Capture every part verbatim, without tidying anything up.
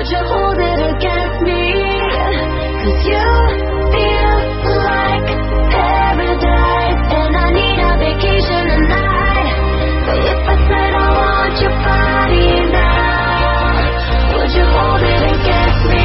Would you hold it against me? 'Cause you feel like paradise, and I need a vacation tonight. So if I said I want your body now, would you hold it against me?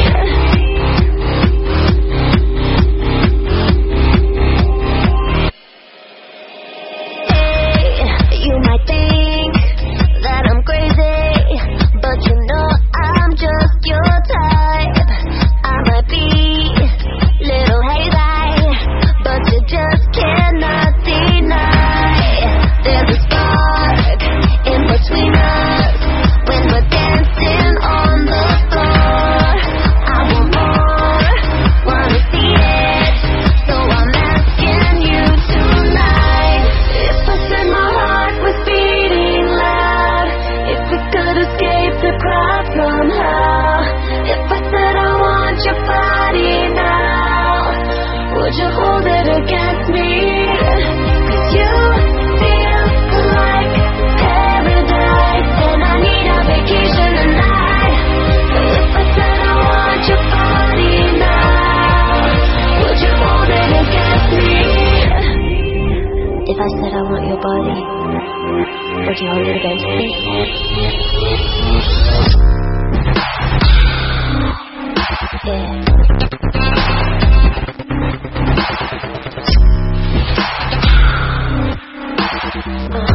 Hey, you might think that I'm crazy, but you know I'm just your type. I might be little hazy, but you just cannot deny. There's a spark in between us when we're dancing on the floor. I want more, wanna see it, so I'm asking you tonight. If I said my heart was beating loud, if we could escape the crowd somehow, if I said I want your body now, would you hold it against me? 'Cause you feel like paradise, and I need a vacation tonight. So if I said I want your body now, would you hold it against me? If I said I want your body, would you hold it against me? Yeah. Uh.